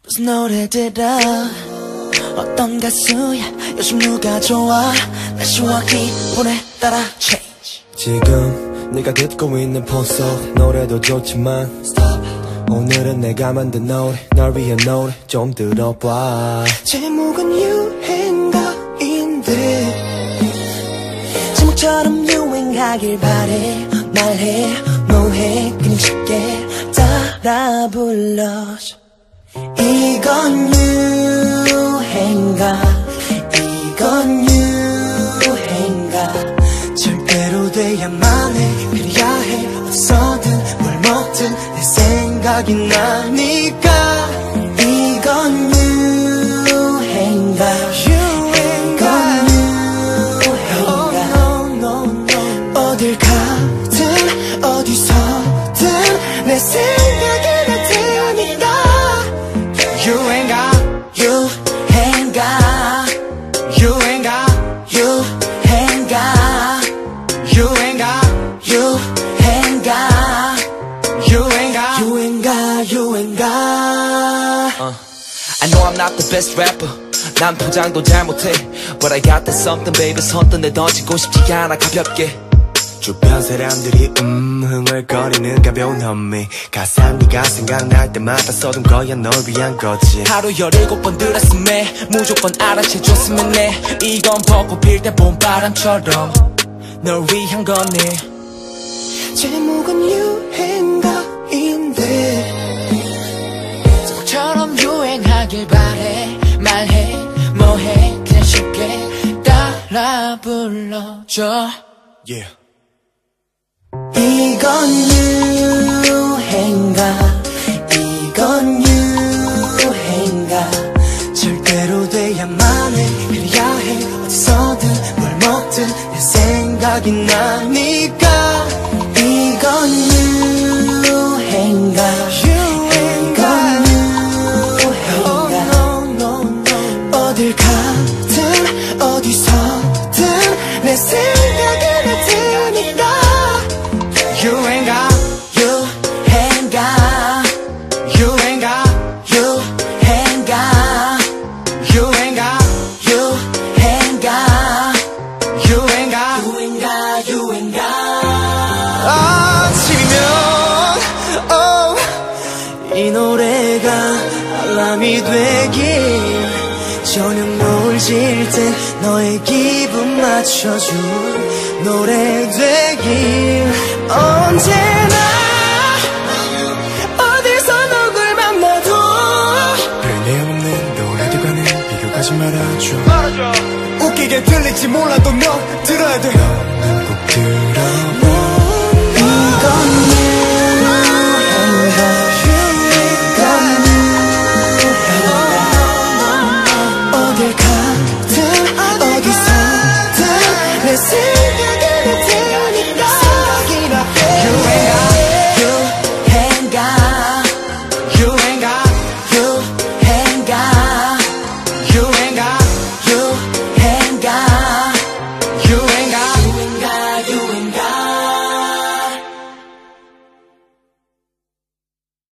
무슨 노래들아 어떤 가수야 요즘 누가 좋아 날씨와 기분에 따라 change. 지금 네가 듣고 있는 폰 속 노래도 좋지만 오늘은 내가 만든 노래 널 위한 노래 좀 들어봐. 제목은 유행가인데 제목처럼 유행하길 바래. 말해 뭐해 그냥 쉽게 따라 불러줘. 이건 유행가 이건 유행가 절대로 돼야만 해. 그래야 해. 어디서든 뭘 먹든 내 생각이 나니까. 이건 유행가 이건 유행가 어딜 가든 어디서든 내 생각이 나타나니까. 유행가 유행가 유행가 유행가 유행가 유행가 유행가 유행가 I know I'm not the best rapper. 난 포장도 잘 못해. But I got that something baby. 선뜻 내던지고 싶지 않아 가볍게. 주변 사람들이 흥얼거리는 가벼운 험미 가사 네가 생각날 때마다 써둔 거야 널 위한 거지. 하루 17번 들었음에 무조건 알아채줬으면 해. 이건 벚꽃 필 때 봄바람처럼 널 위한 거네. 제목은 유행가인데 제목처럼 유행하길 바래. 말해 뭐해 그냥 쉽게 따라 불러줘. Yeah. 이건 유행가 이건 유행가 절대로 돼야만 해. 그래야 해. 어디서든 뭘 먹든 내 생각이 나니까. 이건 유행가 이건 유행가 어딜 가든 어디서든 내 생각이 나타나니까. 유행가 유행가 유행가 유행가 유행가 유행가 유행가 유행가 유행가 아침이면 이 노래가 알람이 되길 저녁 노을 질 땐 너의 기분 맞춰준 노래 되길. 언제나 어디서 누굴 만나도 내없는 노래들과는 비교하지 말아줘. 웃기게 들릴지 몰라도 너 들어야 돼. 너는 꼭 들어봐. 이건 유행가 이건 유행가 어딜 가든 어디서든 내